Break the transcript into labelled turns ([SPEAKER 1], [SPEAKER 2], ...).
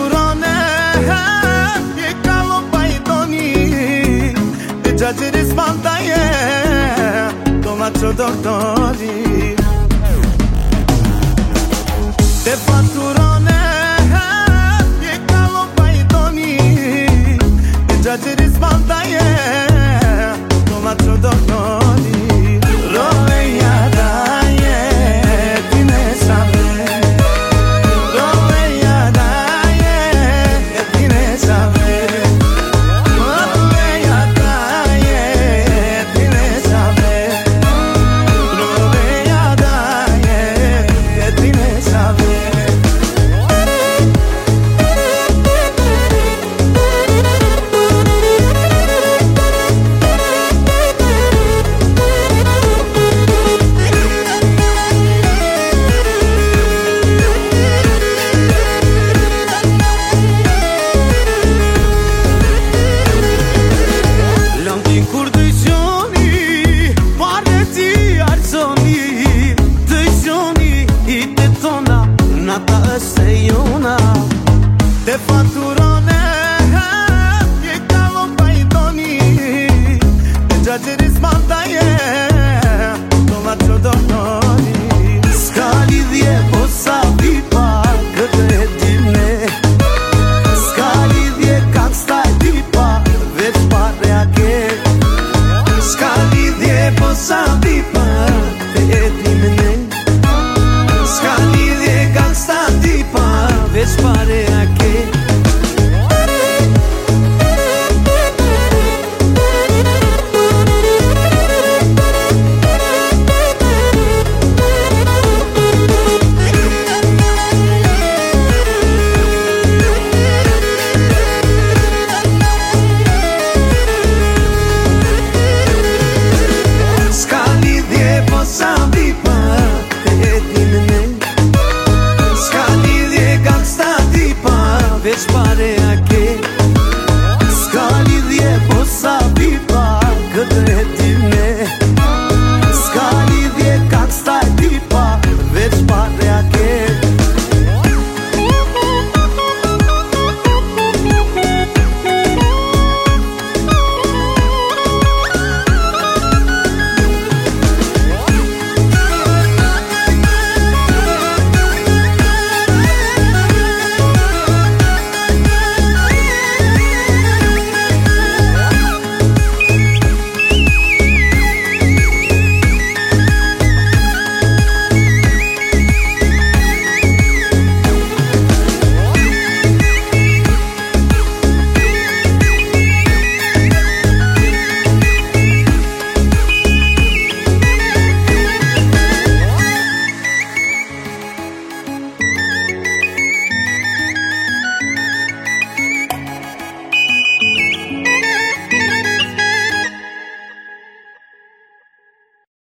[SPEAKER 1] faturone e ca o baidoni e già ci risponda to faccio dottori te faturone e ca o baidoni e già ci risponda to faccio dottori te faturone e ca o baidoni e già ci risponda to faccio dottori scali die possa vipa câte dime scali die как stai vipa veci parea che scali die possa vipa câte dime scali die как stai vipa veci parea che
[SPEAKER 2] Veci pare